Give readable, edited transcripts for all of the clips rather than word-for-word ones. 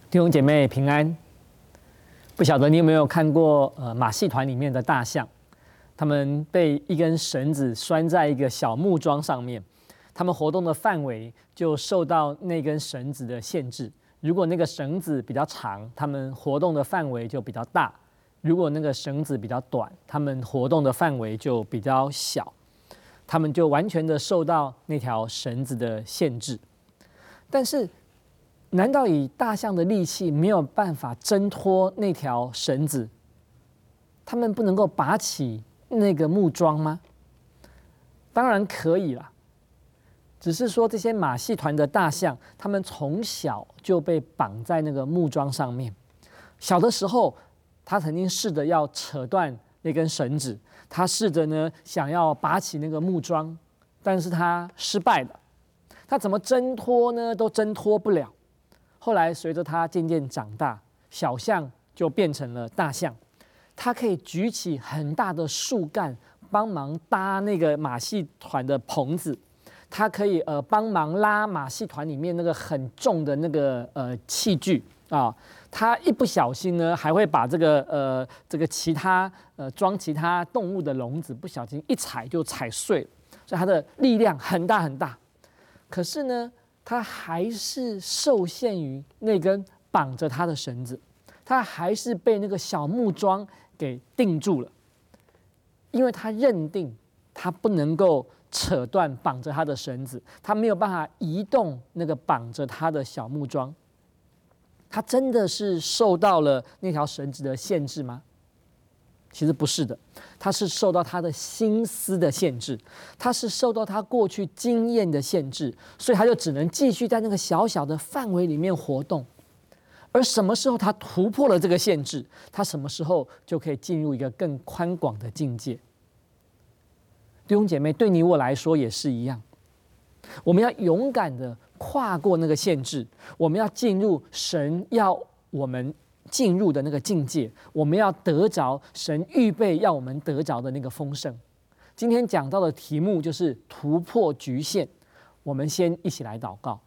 弟兄姐妹平安。不晓得你有没有看过马戏团里面的大象，他们被一根绳子拴在一个小木桩上面，他们活动的范围就受到那根绳子的限制。如果那个绳子比较长，他们活动的范围就比较大；如果那个绳子比较短，他们活动的范围就比较小。他们就完全的受到那条绳子的限制。但是难道以大象的力气没有办法挣脱那条绳子？他们不能够拔起那个木桩吗？当然可以啦，只是说这些马戏团的大象，他们从小就被绑在那个木桩上面。小的时候，他曾经试着要扯断那根绳子，他试着呢想要拔起那个木桩，但是他失败了。他怎么挣脱呢？都挣脱不了。后来随着他渐渐长大，小象就变成了大象，他可以举起很大的树干帮忙搭那个马戏团的棚子，他可以帮忙拉马戏团里面那个很重的那个器具啊。他一不小心呢，还会把这个其他装其他动物的笼子不小心一踩就踩碎了，所以他的力量很大很大。可是呢，他还是受限于那根绑着他的绳子，他还是被那个小木桩给定住了，因为他认定他不能够扯断绑着他的绳子，他没有办法移动那个绑着他的小木桩。他真的是受到了那条绳子的限制吗？其实不是的，他是受到他的心思的限制，他是受到他过去经验的限制，所以他就只能继续在那个小小的范围里面活动。而什么时候他突破了这个限制，他什么时候就可以进入一个更宽广的境界。弟兄姐妹，对你我来说也是一样，我们要勇敢的跨过那个限制，我们要进入神要我们进入的那个境界，我们要得着神预备要我们得着的那个丰盛。今天讲到的题目就是突破局限。我们先一起来祷告。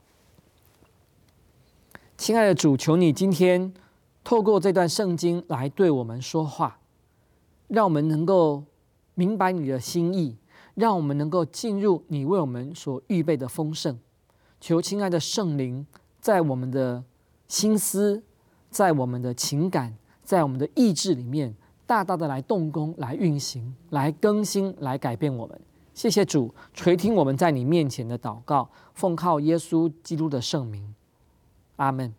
亲爱的主，求你今天透过这段圣经来对我们说话，让我们能够明白你的心意，让我们能够进入你为我们所预备的丰盛。求亲爱的圣灵在我们的心思，在我们的情感，在我们的意志里面大大的来动工，来运行，来更新，来改变我们。谢谢主垂听我们在你面前的祷告，奉靠耶稣基督的圣名，阿们。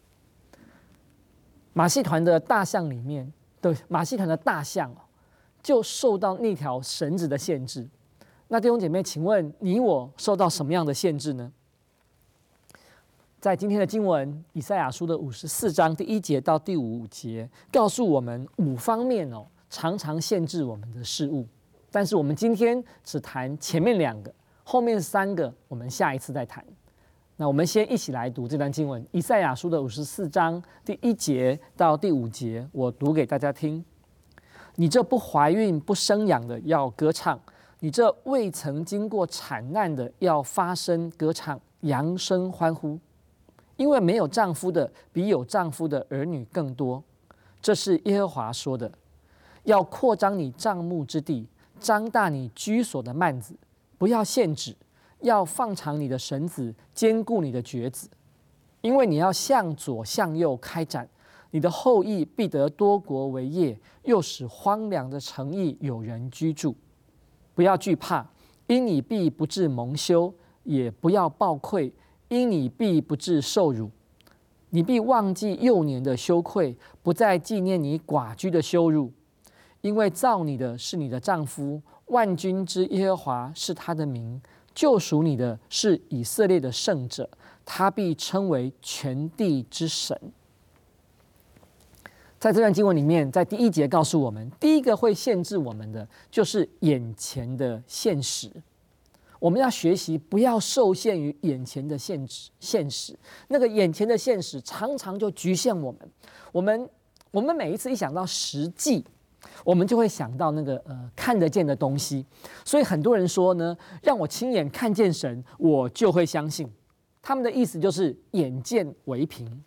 马戏团的大象里面的马戏团的大象就受到那条绳子的限制。那弟兄姐妹，请问你我受到什么样的限制呢？在今天的经文以赛亚书的54章第1节到第5节，告诉我们5方面常常限制我们的事物。但是我们今天只谈前面2个，后面3个我们下一次再谈。那我们先一起来读这段经文，以赛亚书的54章第1节到第5节，我读给大家听。你这不怀孕不生养的要歌唱，你这未曾经过产难的要发声歌唱，扬声欢呼。因为没有丈夫的比有丈夫的儿女更多，这是耶和华说的。要扩张你帐幕之地，张大你居所的幔子，不要限制，要放长你的绳子，坚固你的橛子。因为你要向左向右开展，你的后裔必得多国为业，又使荒凉的城邑有人居住。不要惧怕，因你必不致蒙羞，也不要抱愧，因你必不致受辱。你必忘记幼年的羞愧，不再纪念你寡居的羞辱。因为造你的是你的丈夫，万军之耶和华是他的名，救赎你的是以色列的圣者，他必称为全地之神。在这段经文里面，在第1节告诉我们，第一个会限制我们的就是眼前的现实。我们要学习不要受限于眼前的现实，那个眼前的现实常常就局限我们。我们每一次一想到实际，我们就会想到那个看得见的东西。所以很多人说呢，让我亲眼看见神，我就会相信。他们的意思就是眼见为凭。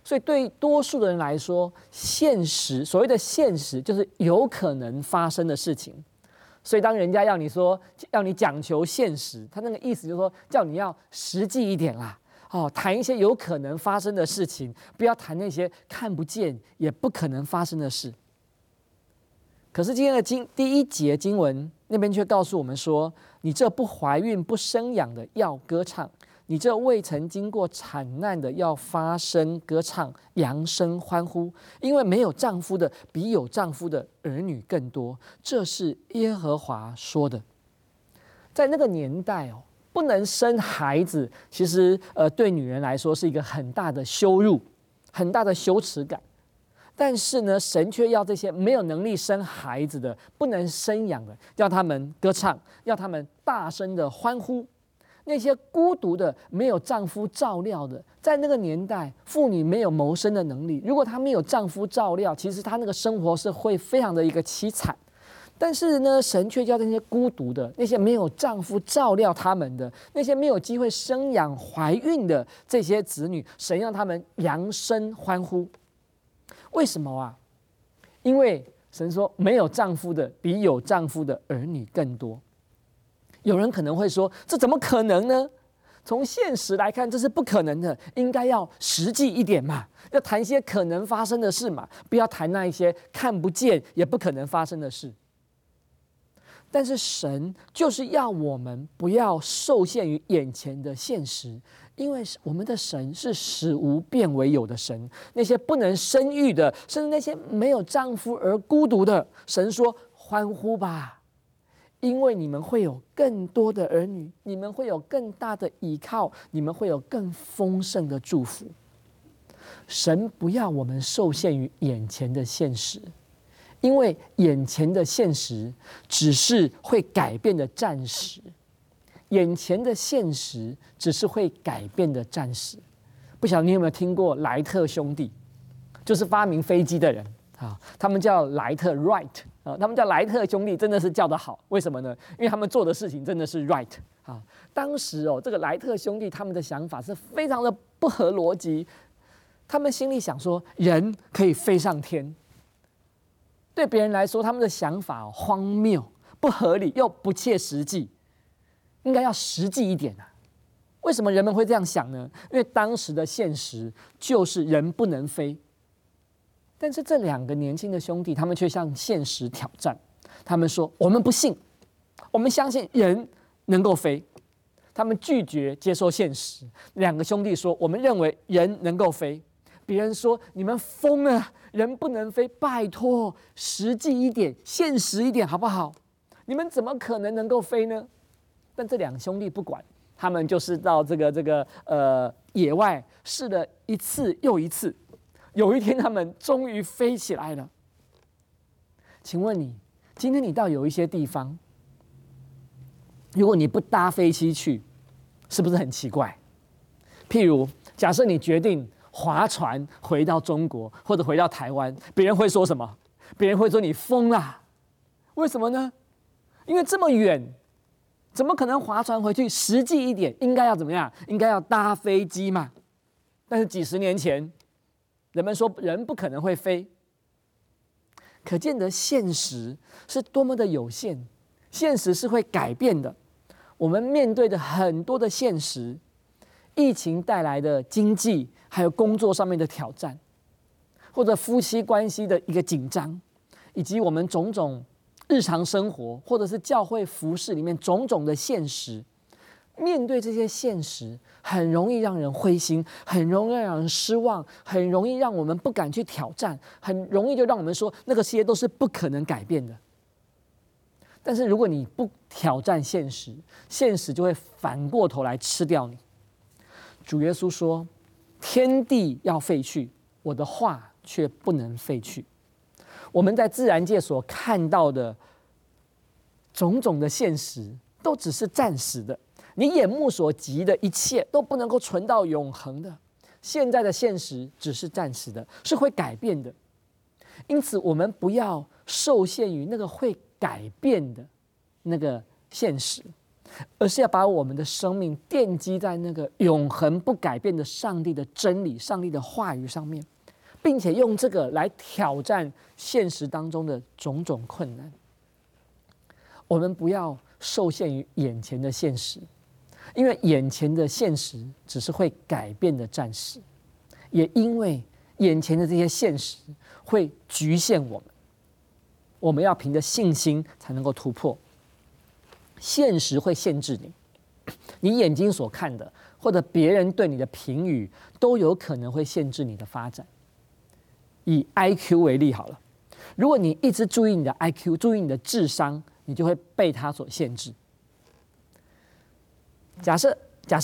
所以对多数的人来说，现实所谓的现实就是有可能发生的事情。所以当人家要你讲求现实，他那个意思就是说叫你要实际一点啦，谈一些有可能发生的事情，不要谈那些看不见也不可能发生的事。可是今天的第一节经文那边却告诉我们说，你这不怀孕不生养的要歌唱，你这未曾经过产难的要发声歌唱，扬声欢呼，因为没有丈夫的比有丈夫的儿女更多，这是耶和华说的。在那个年代不能生孩子，其实对女人来说是一个很大的羞辱，很大的羞耻感。但是呢，神却要这些没有能力生孩子的、不能生养的，要他们歌唱，要他们大声的欢呼。那些孤独的、没有丈夫照料的，在那个年代，妇女没有谋生的能力。如果她没有丈夫照料，其实她那个生活是会非常的一个凄惨。但是呢，神却叫那些孤独的、那些没有丈夫照料他们的、那些没有机会生养怀孕的这些子女，神让他们扬声欢呼。为什么啊？因为神说，没有丈夫的比有丈夫的儿女更多。有人可能会说，这怎么可能呢？从现实来看，这是不可能的，应该要实际一点嘛，要谈一些可能发生的事嘛，不要谈那一些看不见也不可能发生的事。但是神就是要我们不要受限于眼前的现实，因为我们的神是使无变为有的神。那些不能生育的，甚至那些没有丈夫而孤独的，神说欢呼吧，因为你们会有更多的儿女，你们会有更大的依靠，你们会有更丰盛的祝福。神不要我们受限于眼前的现实，因为眼前的现实只是会改变的暂时，眼前的现实只是会改变的暂时。不晓得你有没有听过莱特兄弟，就是发明飞机的人啊，他们叫莱特 Wright 啊，他们叫莱特兄弟，真的是叫得好。为什么呢？因为他们做的事情真的是 right 啊。当时这个莱特兄弟他们的想法是非常的不合逻辑，他们心里想说人可以飞上天。对别人来说，他们的想法荒谬、不合理又不切实际，应该要实际一点啊。为什么人们会这样想呢？因为当时的现实就是人不能飞。但是这两个年轻的兄弟，他们却向现实挑战。他们说：“我们不信，我们相信人能够飞。”他们拒绝接受现实。两个兄弟说：“我们认为人能够飞。”别人说：“你们疯了，人不能飞，拜托，实际一点，现实一点，好不好？你们怎么可能能够飞呢？”但这两兄弟不管，他们就是到野外试了一次又一次。有一天，他们终于飞起来了。请问你，今天你到有一些地方，如果你不搭飞机去，是不是很奇怪？譬如，假设你决定划船回到中国或者回到台湾，别人会说什么？别人会说你疯啦。为什么呢？因为这么远，怎么可能划船回去？实际一点，应该要怎么样？应该要搭飞机嘛。但是几十年前，人们说人不可能会飞，可见得现实是多么的有限，现实是会改变的。我们面对的很多的现实，疫情带来的经济还有工作上面的挑战，或者夫妻关系的一个紧张，以及我们种种日常生活或者是教会服事里面种种的现实，面对这些现实，很容易让人灰心，很容易让人失望，很容易让我们不敢去挑战，很容易就让我们说那个些都是不可能改变的。但是如果你不挑战现实，现实就会反过头来吃掉你。主耶稣说：“天地要废去，我的话却不能废去。”我们在自然界所看到的种种的现实，都只是暂时的。你眼目所及的一切都不能够存到永恒的。现在的现实只是暂时的，是会改变的。因此，我们不要受限于那个会改变的那个现实。 而是要把我们的生命奠基在那个永恒不改变的上帝的真理、上帝的话语上面，并且用这个来挑战现实当中的种种困难。我们不要受限于眼前的现实，因为眼前的现实只是会改变的暂时，也因为眼前的这些现实会局限我们，我们要凭着信心才能够突破。现实会限制你，你眼睛所看的，或者别人对你的评语，都有可能会限制你的发展。以 IQ 为例好了，如果你一直注意你的 IQ， 注意你的智商，你就会被它所限制。假设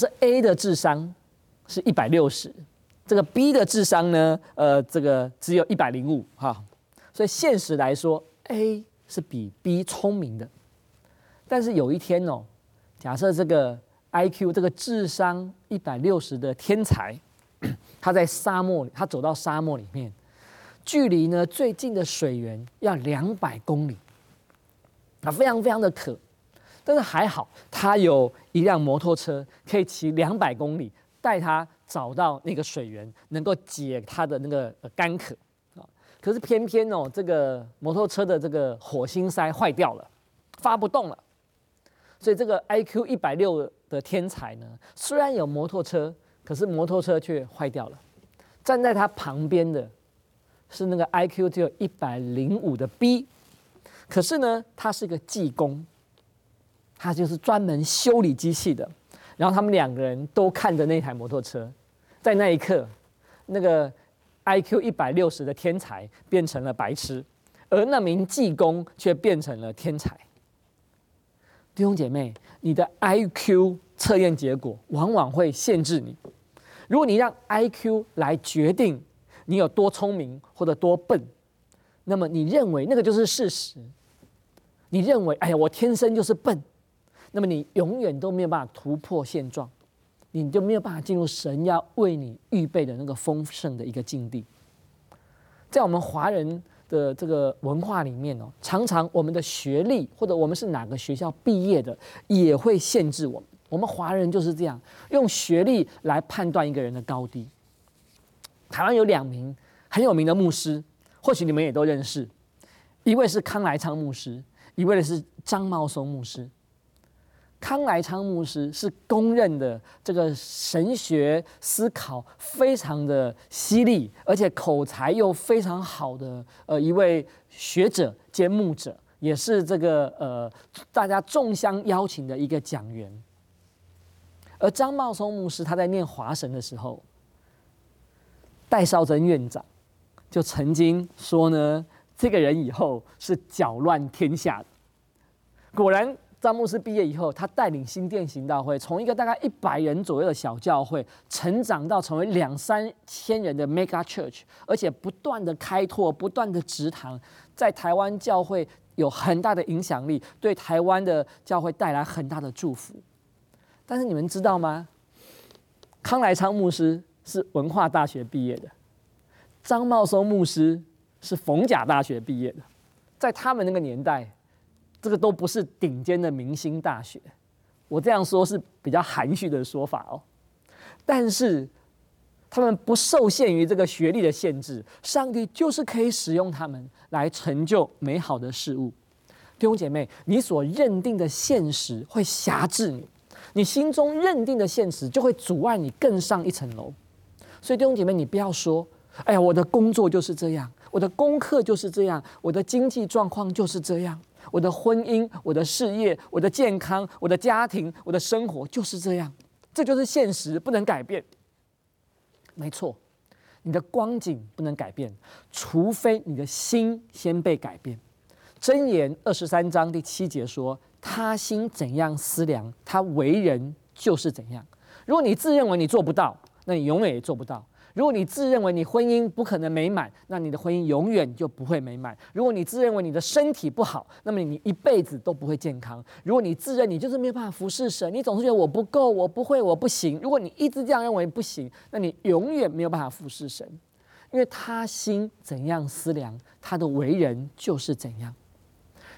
A 的智商是160，这个 B 的智商呢，这个只有105哈，所以现实来说 ，A 是比 B 聪明的。但是有一天哦，假设这个 IQ 这个智商160的天才，他在沙漠里，他走到沙漠里面，距离呢最近的水源要200公里，他非常非常的渴，但是还好他有一辆摩托车，可以骑200公里带他找到那个水源，能够解他的那个干渴啊。可是偏偏哦，这个摩托车的这个火星塞坏掉了，发不动了。所以这个 IQ 160的天才呢，虽然有摩托车，可是摩托车却坏掉了。站在他旁边的是那个 IQ 只有105的 B， 可是呢，他是个技工，他就是专门修理机器的。然后他们2个人都看着那台摩托车，在那一刻，那个 IQ 160的天才变成了白痴，而那名技工却变成了天才。弟兄姐妹，你的 IQ 测验结果往往会限制你。如果你让 IQ 来决定你有多聪明或者多笨，那么你认为那个就是事实。你认为，哎呀，我天生就是笨，那么你永远都没有办法突破现状，你就没有办法进入神要为你预备的那个丰盛的一个境地。在我们华人的这个文化里面哦，常常我们的学历或者我们是哪个学校毕业的，也会限制我们。我们华人就是这样，用学历来判断一个人的高低。台湾有2名很有名的牧师，或许你们也都认识，一位是康来昌牧师，一位是张茂松牧师。康来昌牧师是公认的这个神学思考非常的犀利，而且口才又非常好的一位学者兼牧者，也是这个大家众相邀请的一个讲员。而张茂松牧师他在念华神的时候，戴绍珍院长就曾经说呢，这个人以后是搅乱天下的。果然。张牧师毕业以后，他带领新店行道会，从一个大概100人左右的小教会，成长到成为2-3千人的 mega church， 而且不断的开拓，不断的植堂，在台湾教会有很大的影响力，对台湾的教会带来很大的祝福。但是你们知道吗？康来昌牧师是文化大学毕业的，张茂松牧师是逢甲大学毕业的，在他们那个年代。这个都不是顶尖的明星大学，我这样说是比较含蓄的说法哦。但是他们不受限于这个学历的限制，上帝就是可以使用他们来成就美好的事物。弟兄姐妹，你所认定的现实会辖制你，你心中认定的现实就会阻碍你更上一层楼。所以弟兄姐妹，你不要说，哎呀，我的工作就是这样，我的功课就是这样，我的经济状况就是这样。我的婚姻、我的事业、我的健康、我的家庭、我的生活就是这样，这就是现实，不能改变。没错，你的光景不能改变，除非你的心先被改变。箴言23章第7节说：“他心怎样思量，他为人就是怎样。”如果你自认为你做不到，那你永远也做不到。如果你自认为你婚姻不可能美满，那你的婚姻永远就不会美满。如果你自认为你的身体不好，那么你一辈子都不会健康。如果你自认你就是没有办法服侍神，你总是觉得我不够，我不会，我不行。如果你一直这样认为不行，那你永远没有办法服侍神，因为他心怎样思量，他的为人就是怎样。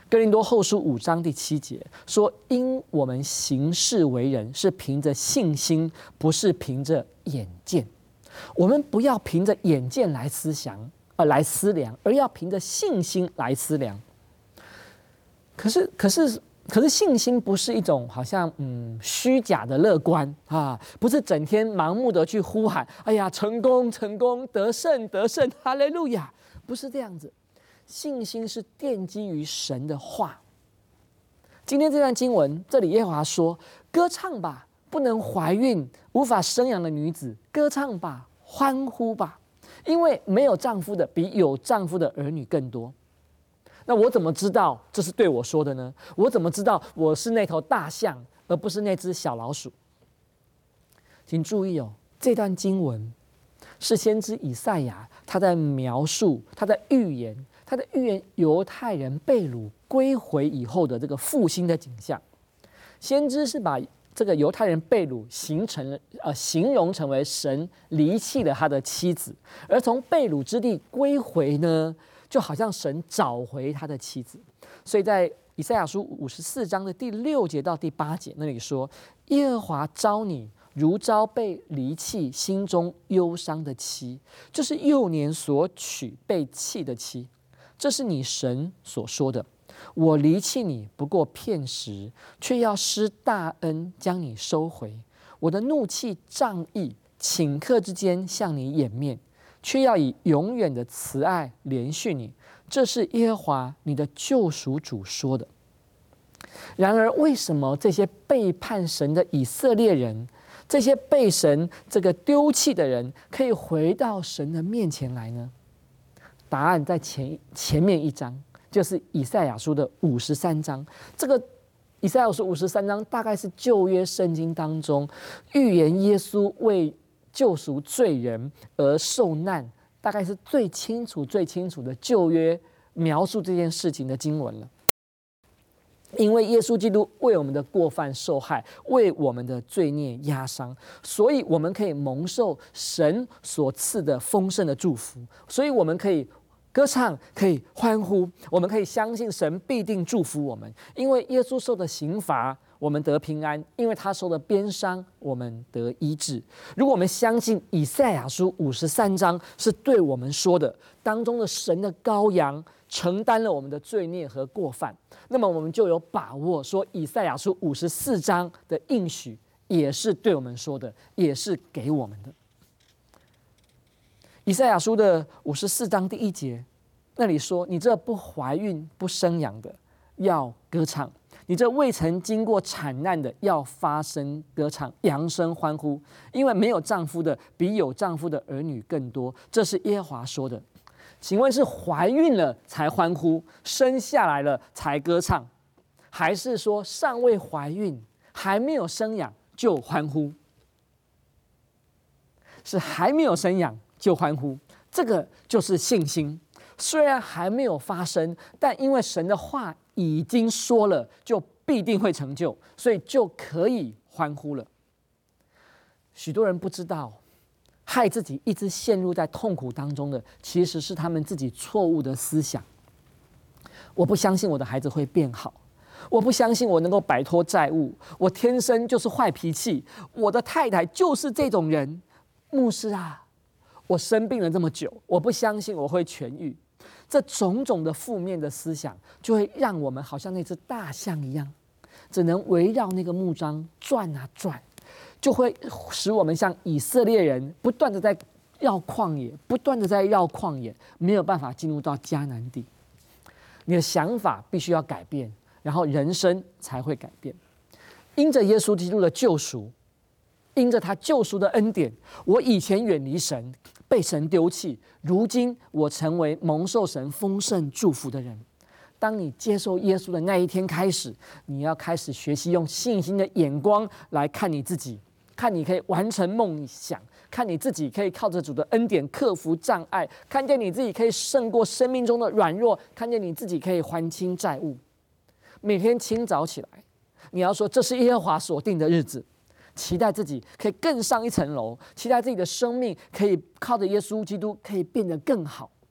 哥林多后书5章第7节说：“因我们行事为人是凭着信心，不是凭着眼见。我们不要凭着眼见来思量，而要凭着信心来思量。”可是信心不是一种好像虚假的乐观啊，不是整天盲目的去呼喊“哎呀，成功成功，得胜得胜，哈利路亚”，不是这样子。信心是奠基于神的话。今天这段经文，这里耶和华说：“歌唱吧，不能怀孕、无法生养的女子，歌唱吧，欢呼吧，因为没有丈夫的比有丈夫的儿女更多。”那我怎么知道这是对我说的呢？我怎么知道我是那头大象，而不是那只小老鼠？请注意哦，这段经文是先知以赛亚他在描述、他在预言犹太人被掳归回以后的这个复兴的景象。先知是把这个犹太人被掳形容成为神离弃了他的妻子，而从被掳之地归回呢，就好像神找回他的妻子。所以在以赛亚书54章的第6节到第8节那里说：“耶和华招你，如招被离弃、心中忧伤的妻，就是幼年所娶被弃的妻。这是你神所说的。我离弃你不过片时，却要施大恩将你收回。我的怒气仗义，顷刻之间向你掩面，却要以永远的慈爱连续你。这是耶和华你的救赎主说的。”然而，为什么这些背叛神的以色列人，这些被神这个丢弃的人，可以回到神的面前来呢？答案在前面一章，就是以赛亚书的53章。这个以赛亚书53章大概是旧约圣经当中预言耶稣为救赎罪人而受难，大概是最清楚的旧约描述这件事情的经文了。因为耶稣基督为我们的过犯受害，为我们的罪孽压伤，所以我们可以蒙受神所赐的丰盛的祝福，所以我们可以歌唱，可以欢呼，我们可以相信神必定祝福我们。因为耶稣受的刑罚，我们得平安；因为他受的鞭伤，我们得医治。如果我们相信以赛亚书53章是对我们说的，当中的神的羔羊承担了我们的罪孽和过犯，那么我们就有把握说以赛亚书54章的应许也是对我们说的，也是给我们的。以赛亚书的54章第1节那里说：“你这不怀孕不生养的要歌唱，你这未曾经过产难的要发声歌唱，扬声欢呼，因为没有丈夫的比有丈夫的儿女更多。”这是耶和华说的。请问是怀孕了才欢呼，生下来了才歌唱，还是说尚未怀孕还没有生养就欢呼？是还没有生养就欢呼，这个就是信心。虽然还没有发生，但因为神的话已经说了，就必定会成就，所以就可以欢呼了。许多人不知道，害自己一直陷入在痛苦当中的，其实是他们自己错误的思想。我不相信我的孩子会变好，我不相信我能够摆脱债务，我天生就是坏脾气，我的太太就是这种人。牧师啊，我生病了这么久，我不相信我会痊愈。这种种的负面的思想，就会让我们好像那只大象一样，只能围绕那个木桩转啊转，就会使我们像以色列人不断的在绕旷野，没有办法进入到迦南地。你的想法必须要改变，然后人生才会改变。因着耶稣基督的救赎，因着他救赎的恩典，我以前远离神，被神丢弃，如今我成为蒙受神丰盛祝福的人。当你接受耶稣的那一天开始，你要开始学习用信心的眼光来看你自己，看你可以完成梦想，看你自己可以靠着主的恩典克服障碍，看见你自己可以胜过生命中的软弱，看见你自己可以还清债务。每天清早起来，你要说这是耶和华所定的日子，期待自己可以更上一层楼，期待自己的生命可以靠着耶稣基督可以变得更好。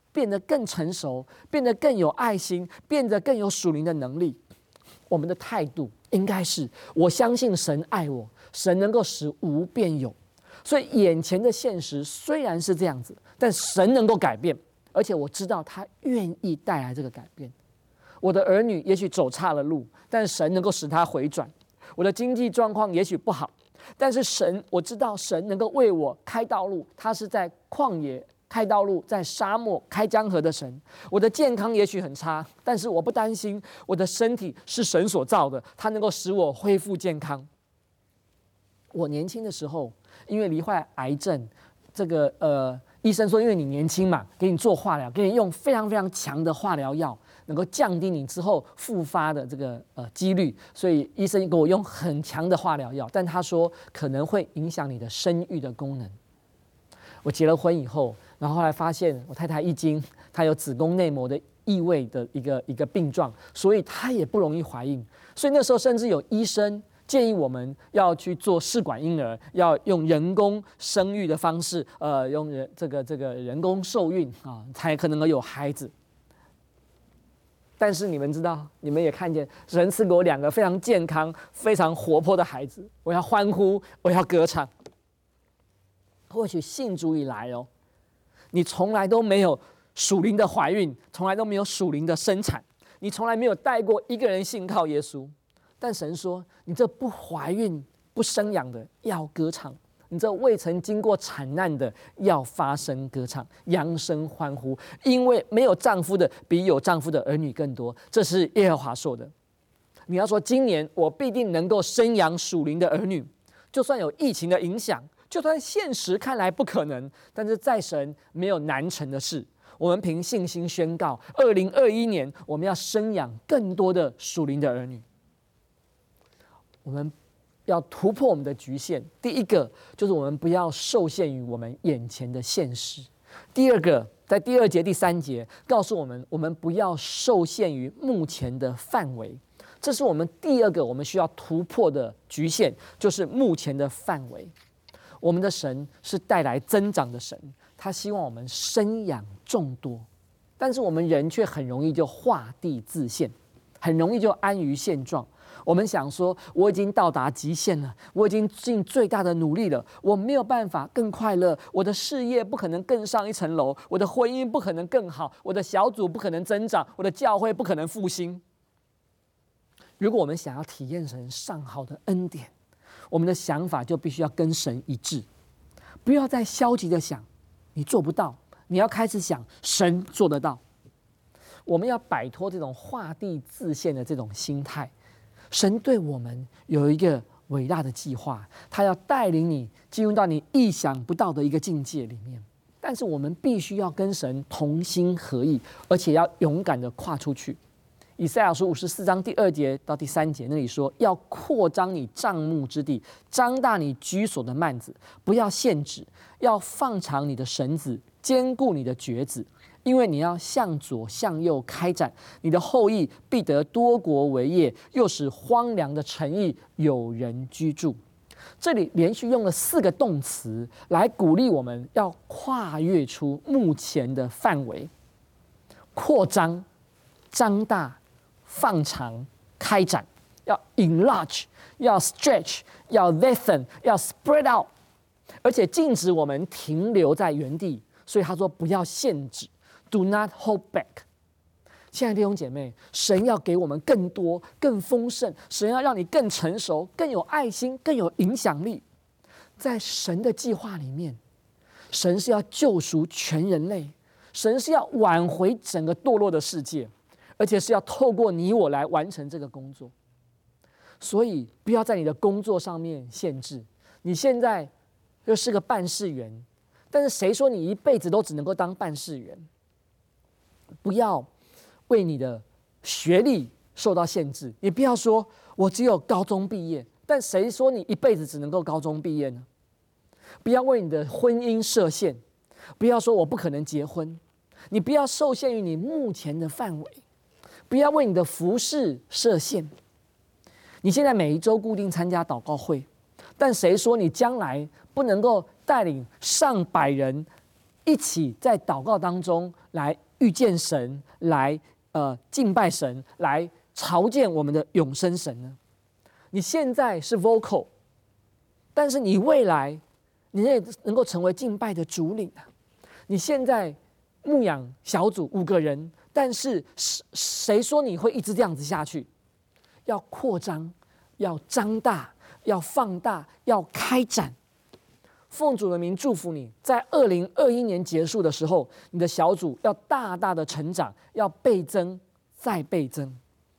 变得更成熟，变得更有爱心，变得更有属灵的能力。我们的态度应该是：我相信神爱我，神能够使无变有。所以眼前的现实虽然是这样子，但神能够改变，而且我知道他愿意带来这个改变。我的儿女也许走岔了路，但神能够使他回转。我的经济状况也许不好，但是我知道神能够为我开道路，他是在旷野开道路，在沙漠开江河的神。我的健康也许很差，但是我不担心，我的身体是神所造的，他能够使我恢复健康。我年轻的时候，因为罹患癌症，医生说因为你年轻嘛，给你做化疗，给你用非常非常强的化疗药，能够降低你之后复发的这个几率，所以医生给我用很强的化疗药，但他说可能会影响你的生育的功能。我结了婚以后，然后后来发现我太太一经，她有子宫内膜的异位的一个病状，所以她也不容易怀孕。所以那时候甚至有医生建议我们要去做试管婴儿，要用人工生育的方式，用这个人工受孕啊，才可能有孩子。但是你们知道，你们也看见，神赐给我2个非常健康、非常活泼的孩子，我要欢呼，我要歌唱。或许信主以来你从来都没有属灵的怀孕，从来都没有属灵的生产，你从来没有带过一个人信靠耶稣。但神说，你这不怀孕不生养的要歌唱，你这未曾经过惨难的要发声歌唱，扬声欢呼，因为没有丈夫的比有丈夫的儿女更多，这是耶和华说的。你要说今年我必定能够生养属灵的儿女，就算有疫情的影响，就算现实看来不可能，但是在神没有难成的事。我们凭信心宣告，2021年我们要生养更多的属灵的儿女。我们要突破我们的局限。第一个就是我们不要受限于我们眼前的现实。第二个，在第2节、第3节告诉我们，我们不要受限于目前的范围。这是我们第2个我们需要突破的局限，就是目前的范围。我们的神是带来增长的神，他希望我们生养众多，但是我们人却很容易就画地自限，很容易就安于现状。我们想说，我已经到达极限了，我已经尽最大的努力了，我没有办法更快乐，我的事业不可能更上一层楼，我的婚姻不可能更好，我的小组不可能增长，我的教会不可能复兴。如果我们想要体验神上好的恩典，我们的想法就必须要跟神一致，不要再消极的想你做不到，你要开始想神做得到。我们要摆脱这种画地自限的这种心态。神对我们有一个伟大的计划，他要带领你进入到你意想不到的一个境界里面，但是我们必须要跟神同心合意，而且要勇敢的跨出去。以赛亚书54章第2节到第3节那里说，要扩张你帐幕之地，张大你居所的幔子，不要限制，要放长你的绳子，坚固你的橛子，因为你要向左向右开展，你的后裔必得多国为业，又使荒凉的城邑有人居住。这里连续用了4个动词来鼓励我们要跨越出目前的范围，扩张、张大、放长、开展，要 enlarge， 要 stretch， 要 lengthen， 要 spread out， 而且禁止我们停留在原地。所以他说不要限制， do not hold back。 亲爱的弟兄姐妹，神要给我们更多更丰盛，神要让你更成熟，更有爱心，更有影响力。在神的计划里面，神是要救赎全人类，神是要挽回整个堕落的世界，而且是要透过你我来完成这个工作。所以不要在你的工作上面限制。你现在就是个办事员，但是谁说你一辈子都只能够当办事员？不要为你的学历受到限制，你不要说我只有高中毕业，但谁说你一辈子只能够高中毕业呢？不要为你的婚姻设限，不要说我不可能结婚，你不要受限于你目前的范围，不要为你的服事设限。你现在每一周固定参加祷告会，但谁说你将来不能够带领上百人一起在祷告当中来遇见神，来敬拜神，来朝见我们的永生神呢？你现在是 vocal， 但是你未来你也能够成为敬拜的主领啊！你现在牧养小组5个人，但是谁说你会一直这样子下去？要扩张，要张大，要放大，要开展。奉主的名祝福你，在2021年结束的时候，你的小组要大大的成长，要倍增再倍增。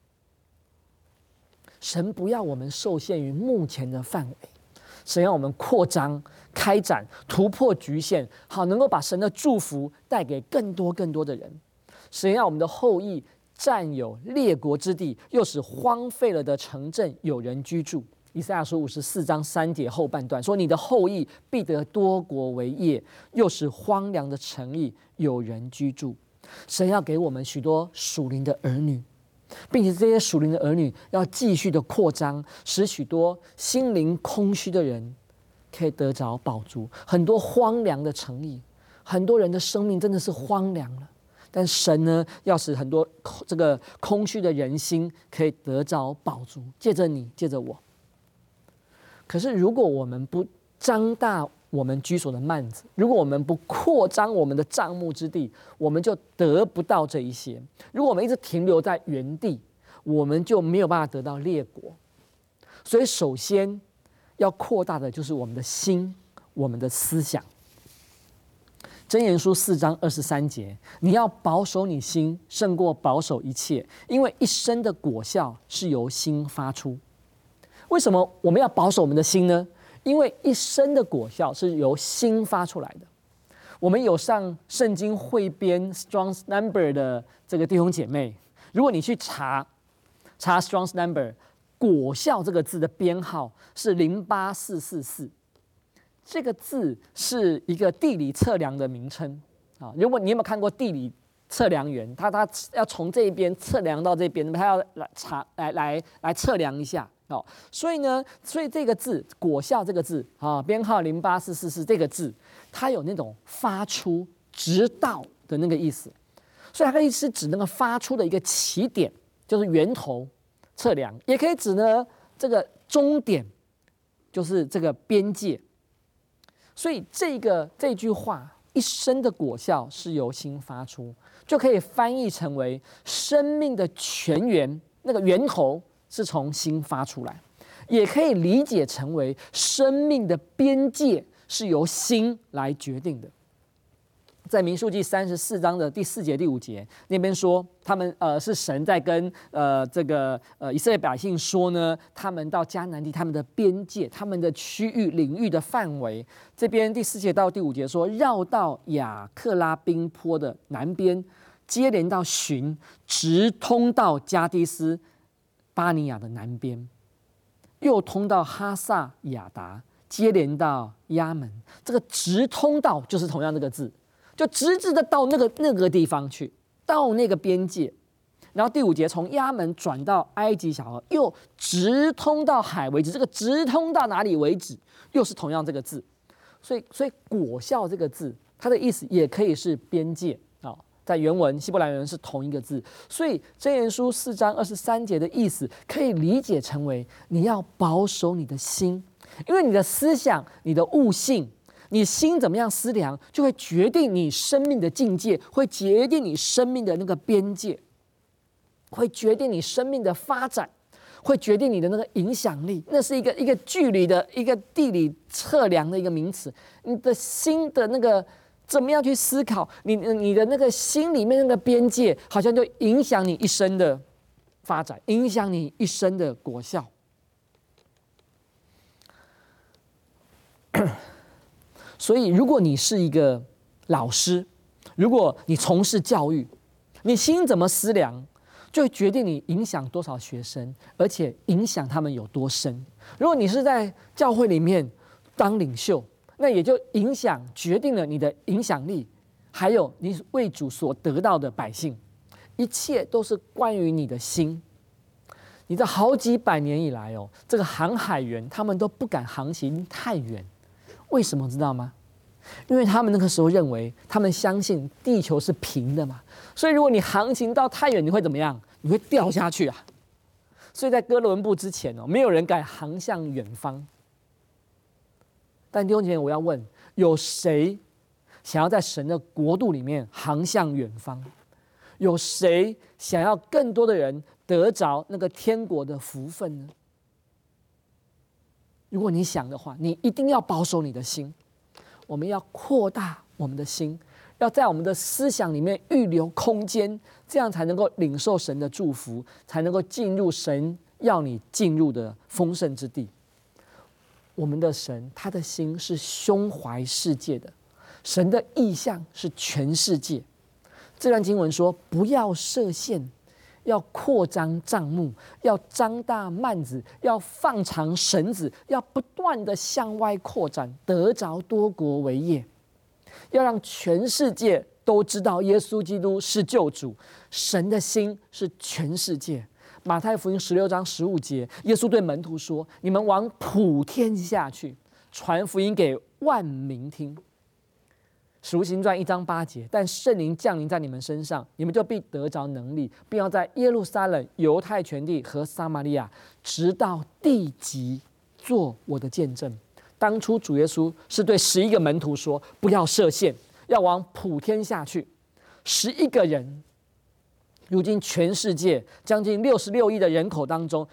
神不要我们受限于目前的范围，神要我们扩张、开展、突破局限，好能够把神的祝福带给更多更多的人。神要我们的后裔占有列国之地，又使荒废了的城镇有人居住。以赛亚书54章3节后半段说：“你的后裔必得多国为业，又使荒凉的城邑有人居住。”神要给我们许多属灵的儿女，并且这些属灵的儿女要继续的扩张，使许多心灵空虚的人可以得着饱足。很多荒凉的城邑，很多人的生命真的是荒凉了。但神呢，要使很多这个空虚的人心可以得着饱足，借着你，借着我。可是，如果我们不张大我们居所的幔子，如果我们不扩张我们的帐幕之地，我们就得不到这一些。如果我们一直停留在原地，我们就没有办法得到列国。所以，首先要扩大的就是我们的心，我们的思想。箴言书4章23节，你要保守你心，胜过保守一切，因为一生的果效是由心发出。为什么我们要保守我们的心呢？因为一生的果效是由心发出来的。我们有上圣经汇编 Strong's Number 的这个弟兄姐妹，如果你去查 Strong's Number， 果效这个字的编号是08444。这个字是一个地理测量的名称啊。如果你有没有看过地理测量员，他要从这边测量到这边，他要来测量一下。所以这个字果效这个字啊，编号08444这个字，它有那种发出、直到的那个意思，所以它可以是指那个发出的一个起点，就是源头测量，也可以指呢这个终点，就是这个边界。所以这句话，一生的果效是由心发出，就可以翻译成为生命的泉源，那个源头是从心发出来，也可以理解成为生命的边界是由心来决定的。在民数记34章的第4节、第5节那边说，他们是神在跟以色列百姓说呢，他们到迦南地，他们的边界、他们的区域领域的范围。这边第4节到第5节说，绕到亚克拉宾坡的南边，接连到寻，直通到加迪斯巴尼亚的南边，又通到哈萨亚达，接连到亚门。这个直通到就是同样这个字。就直直的到那个地方去，到那个边界，然后第5节从亚门转到埃及小河，又直通到海为止。这个直通到哪里为止，又是同样这个字。所以果效这个字，它的意思也可以是边界啊，在原文希伯来文是同一个字。所以箴言书4章23节的意思，可以理解成为你要保守你的心，因为你的思想、你的悟性。你心怎么样思量，就会决定你生命的境界，会决定你生命的那个边界，会决定你生命的发展，会决定你的那个影响力。那是一个距离的一个地理测量的一个名词。你的心的那个怎么样去思考，你的那个心里面那个边界，好像就影响你一生的发展，影响你一生的果效。所以，如果你是一个老师，如果你从事教育，你心怎么思量，就会决定你影响多少学生，而且影响他们有多深。如果你是在教会里面当领袖，那也就决定了你的影响力，还有你为主所得到的百姓，一切都是关于你的心。你在好几百年以来这个航海员他们都不敢航行太远。为什么知道吗？ 因为他们那个时候认为，他们相信地球是平的嘛，所以如果你航行到太远，你会怎么样？你会掉下去啊！所以在哥伦布之前没有人敢航向远方。但弟兄姐妹，我要问，有谁想要在神的国度里面航向远方？有谁想要更多的人得着那个天国的福分呢？如果你想的话，你一定要保守你的心。我们要扩大我们的心，要在我们的思想里面预留空间，这样才能够领受神的祝福，才能够进入神要你进入的丰盛之地。我们的神，他的心是胸怀世界的，神的意象是全世界。这段经文说，不要设限，要扩张帐幕，要张大幔子，要放长绳子，要不断的向外扩展，得着多国为业，要让全世界都知道耶稣基督是救主。神的心是全世界。马太福音16章15节，耶稣对门徒说：“你们往普天下去，传福音给万民听。”使徒行传1章8节，但圣灵降临在你们身上，你们就必得着能力，并要在耶路撒冷、犹太全地和撒玛利亚，直到地极，做我的见证。当初主耶稣是对11个门徒说，不要设限，要往普天下去。11个人，如今全世界将近66亿的人口当中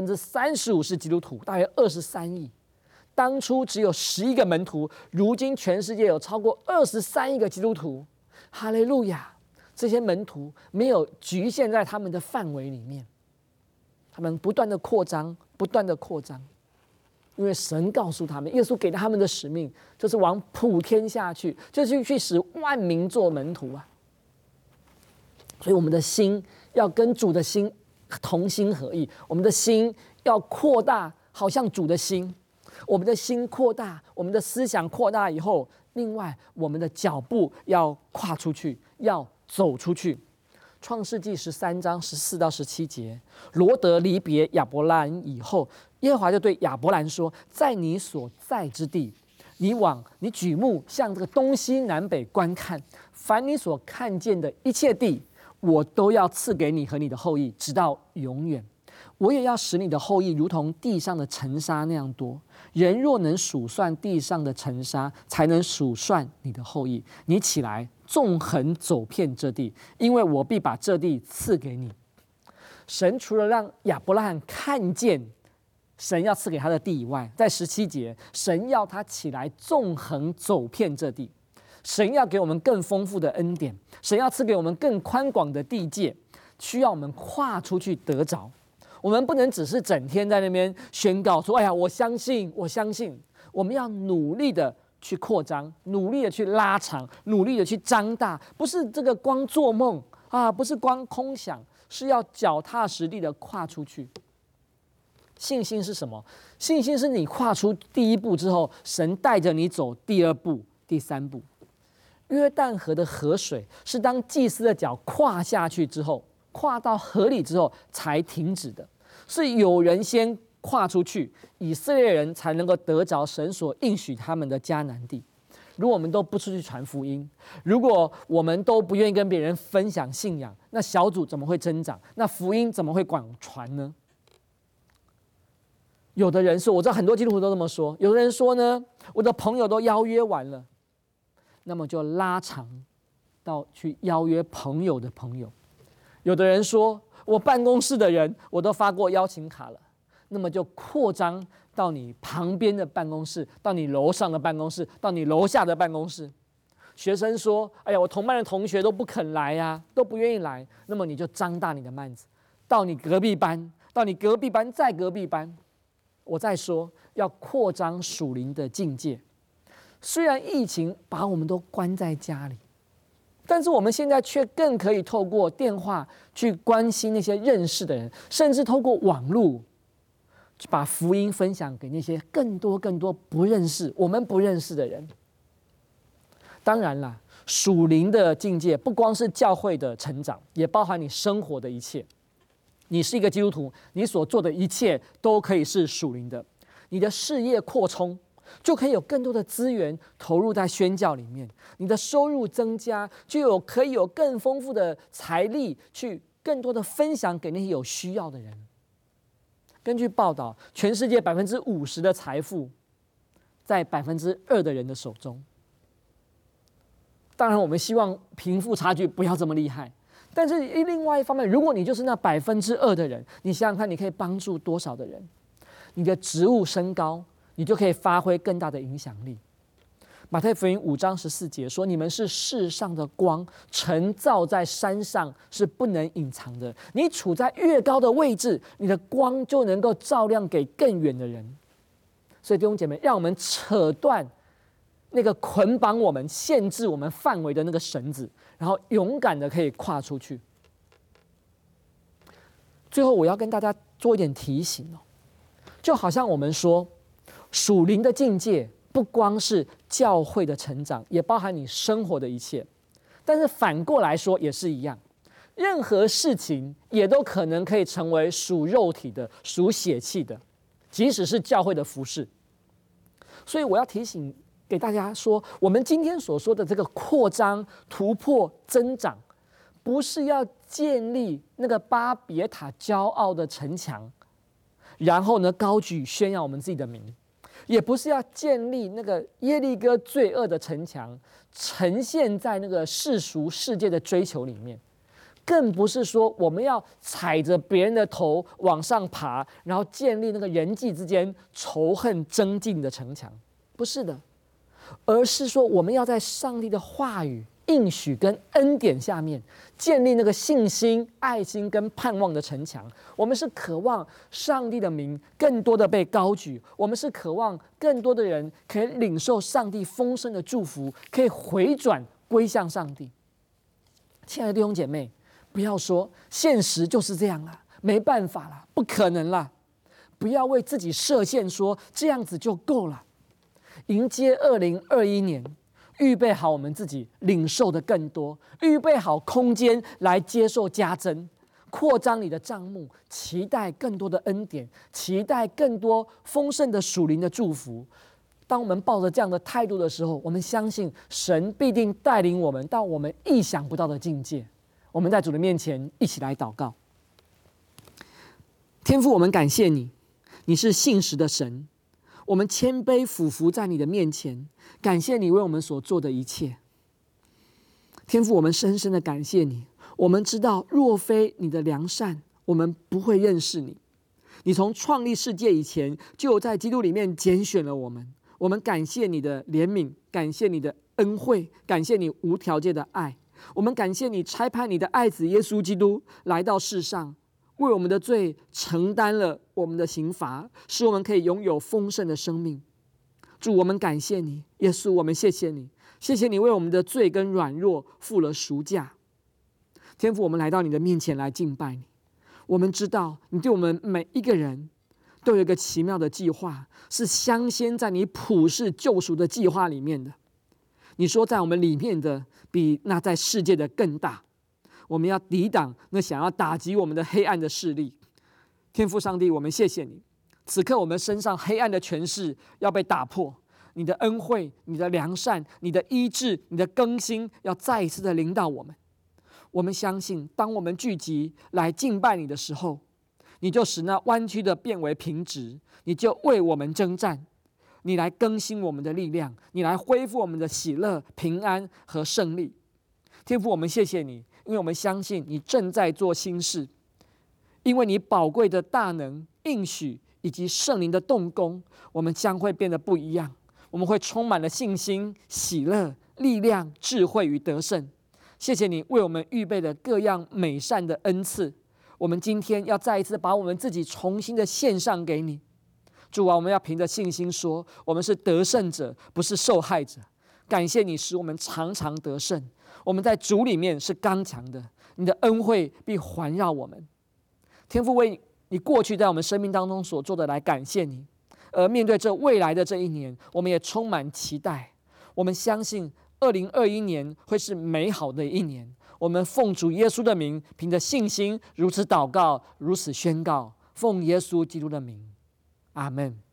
，35%是基督徒，大约23亿。当初只有11个门徒，如今全世界有超过23亿个基督徒。哈利路亚！这些门徒没有局限在他们的范围里面，他们不断的扩张，不断的扩张。因为神告诉他们，耶稣给他们的使命就是往普天下去，就是去使万民做门徒啊。所以我们的心要跟主的心同心合意，我们的心要扩大，好像主的心。我们的心扩大，我们的思想扩大以后，另外我们的脚步要跨出去，要走出去。创世纪13章14到17节，罗得离别亚伯兰以后，耶和华就对亚伯兰说：“在你所在之地，你举目向这个东西南北观看，凡你所看见的一切地，我都要赐给你和你的后裔，直到永远。我也要使你的后裔如同地上的尘沙那样多。人若能数算地上的尘沙，才能数算你的后裔。你起来，纵横走遍这地，因为我必把这地赐给你。”神除了让亚伯拉罕看见神要赐给他的地以外，在17节，神要他起来纵横走遍这地。神要给我们更丰富的恩典，神要赐给我们更宽广的地界，需要我们跨出去得着。我们不能只是整天在那边宣告说：“哎呀，我相信，我相信。”我们要努力的去扩张，努力的去拉长，努力的去张大，不是这个光做梦啊，不是光空想，是要脚踏实地的跨出去。信心是什么？信心是你跨出第一步之后，神带着你走第二步、第三步。约旦河的河水是当祭司的脚跨下去之后，跨到河里之后才停止的，是有人先跨出去，以色列人才能够得着神所应许他们的迦南地。如果我们都不出去传福音，如果我们都不愿意跟别人分享信仰，那小组怎么会增长？那福音怎么会广传呢？有的人说，我知道很多基督徒都这么说，有的人说呢，我的朋友都邀约完了，那么就拉长到去邀约朋友的朋友。有的人说，我办公室的人我都发过邀请卡了，那么就扩张到你旁边的办公室，到你楼上的办公室，到你楼下的办公室。学生说，哎呀，我同班的同学都不肯来呀，都不愿意来，那么你就张大你的幔子，到你隔壁班，到你隔壁班再隔壁班。我再说，要扩张属灵的境界。虽然疫情把我们都关在家里，但是我们现在却更可以透过电话去关心那些认识的人，甚至透过网络把福音分享给那些更多不认识、我们不认识的人。当然啦，属灵的境界不光是教会的成长，也包含你生活的一切。你是一个基督徒，你所做的一切都可以是属灵的。你的事业扩充， 就可以有更多的资源投入在宣教里面。你的收入增加，可以有更丰富的财力去更多的分享给那些有需要的人。根据报道，全世界50%的财富在2%的人的手中。当然，我们希望贫富差距不要这么厉害。但是另外一方面，如果你就是那2%的人，你想想看，你可以帮助多少的人？你的职务升高，你就可以发挥更大的影响力。马太福音5章14节说：“你们是世上的光，晨照在山上是不能隐藏的。你处在越高的位置，你的光就能够照亮给更远的人。”所以弟兄姐妹，让我们扯断那个捆绑我们、限制我们范围的那个绳子，然后勇敢的可以跨出去。最后，我要跟大家做一点提醒哦，就好像我们说，属灵的境界不光是教会的成长，也包含你生活的一切。但是反过来说也是一样，任何事情也都可能可以成为属肉体的、属血气的，即使是教会的服事。所以我要提醒给大家说，我们今天所说的这个扩张、突破、增长，不是要建立那个巴别塔骄傲的城墙，然后呢高举宣扬我们自己的名，也不是要建立那个耶利哥罪恶的城墙，呈现在那个世俗世界的追求里面，更不是说我们要踩着别人的头往上爬，然后建立那个人际之间仇恨争竞的城墙，不是的，而是说我们要在上帝的话语、应许跟恩典下面建立那个信心、爱心跟盼望的城墙。我们是渴望上帝的名更多的被高举，我们是渴望更多的人可以领受上帝丰盛的祝福，可以回转归向上帝。亲爱的弟兄姐妹，不要说现实就是这样啦，没办法啦，不可能啦，不要为自己设限说这样子就够了。迎接2021年，预备好我们自己领受的更多，预备好空间来接受加增，扩张你的帐幕，期待更多的恩典，期待更多丰盛的属灵的祝福。当我们抱着这样的态度的时候，我们相信神必定带领我们到我们意想不到的境界。我们在主的面前一起来祷告。天父，我们感谢你，你是信实的神，我们谦卑俯伏在你的面前，感谢你为我们所做的一切。天父，我们深深的感谢你，我们知道若非你的良善，我们不会认识你。你从创立世界以前，就有在基督里面拣选了我们。我们感谢你的怜悯，感谢你的恩惠，感谢你无条件的爱。我们感谢你差派你的爱子耶稣基督来到世上，为我们的罪承担了我们的刑罚，使我们可以拥有丰盛的生命。主，我们感谢你，耶稣，我们谢谢你，谢谢你为我们的罪跟软弱付了赎价。天父，我们来到你的面前来敬拜你。我们知道你对我们每一个人都有一个奇妙的计划，是镶嵌在你普世救赎的计划里面的。你说在我们里面的比那在世界的更大，我们要抵挡那想要打击我们的黑暗的势力。天父上帝，我们谢谢你，此刻我们身上黑暗的权势要被打破，你的恩惠、你的良善、你的医治、你的更新要再一次的临到我们。我们相信当我们聚集来敬拜你的时候，你就使那弯曲的变为平直，你就为我们征战，你来更新我们的力量，你来恢复我们的喜乐、平安和胜利。天父，我们谢谢你，因为我们相信你正在做新事，因为你宝贵的大能、应许以及圣灵的动工，我们将会变得不一样。我们会充满了信心、喜乐、力量、智慧与得胜。谢谢你为我们预备了各样美善的恩赐，我们今天要再一次把我们自己重新的献上给你。主啊，我们要凭着信心说，我们是得胜者，不是受害者。感谢你使我们常常得胜，我们在主里面是刚强的，你的恩惠必环绕我们。天父，为你过去在我们生命当中所做的来感谢你，而面对这未来的这一年，我们也充满期待。我们相信2021年会是美好的一年。我们奉主耶稣的名，凭着信心如此祷告，如此宣告，奉耶稣基督的名，阿们。